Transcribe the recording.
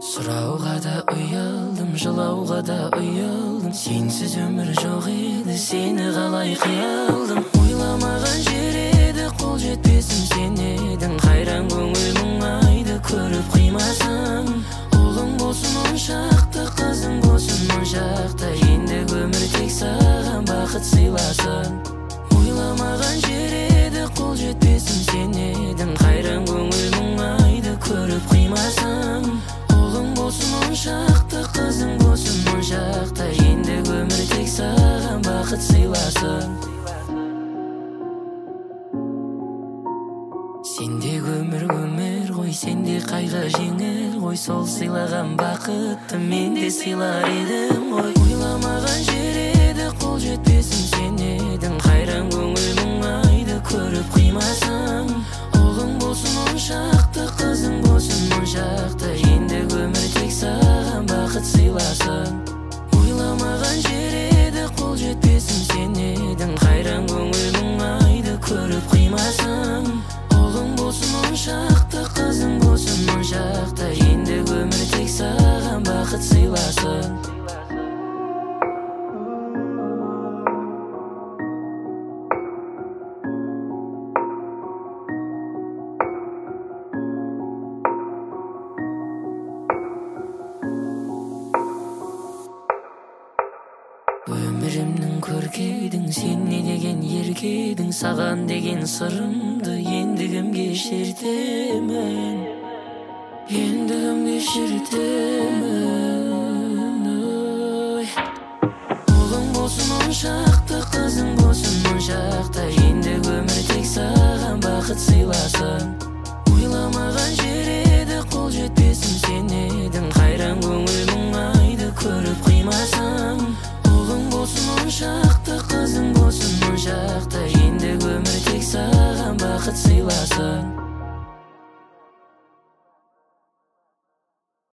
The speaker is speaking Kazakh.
Сұрауға да ұялдым, жылауға да ұялдым. Сенсіз өмір жоқ еді, сені қалай қиялдым. Ойламаған жер еді, қол жетпесім сен едің. Қайран көңіл мұңайды көріп қимасам. Ұлың болсын оншақты, қызың болсын моншақты. Енді өмір тек саған бақыт сыйласын. Ойламаған жер еді, қол жетпесім сен едің. Қайран көңіл мұңайды көріп қимасам. Ұлың болсын оншақты, қызың болсын моншақты. Енді өмір тек саған бақыт сыйласын. Сенде өмір ғой, сенде қайғы жеңіл ғой. Сол сыйлаған бақытты мен де сыйлар едім ғой. Ойламаған жер еді, қол жетпесім сен едің. Қайран көңіл мұңайды көріп қимасам. Ұлың болсын оншақты, қызың болсын моншақты. Енді өмір тек саған бақыт сыйласын. Ойламаған жер еді, қол жетпесім сен едің. Қайран көңіл мұңайды көріп қимасам. Ұлың болсын оншақты, қызың болсын моншақты. Енді өмір тек саған бақыт сыйласын. Өмірімнің көркедің, сен не деген еркедің. Саған деген сырымды енді кімге шертемін, енді кімге шертемін. Ұлың болсын оншақты, қызың болсын моншақты. Енді өмір тек саған бақыт сыйласын. Ойламаған жер еді, қол жетпесім сен едің. Қайран көңіл мұңайды көріп қимасам. Ұлың болсын оншақты, қызың болсын моншақты. Енді өмір тек саған бақыт сыйласын.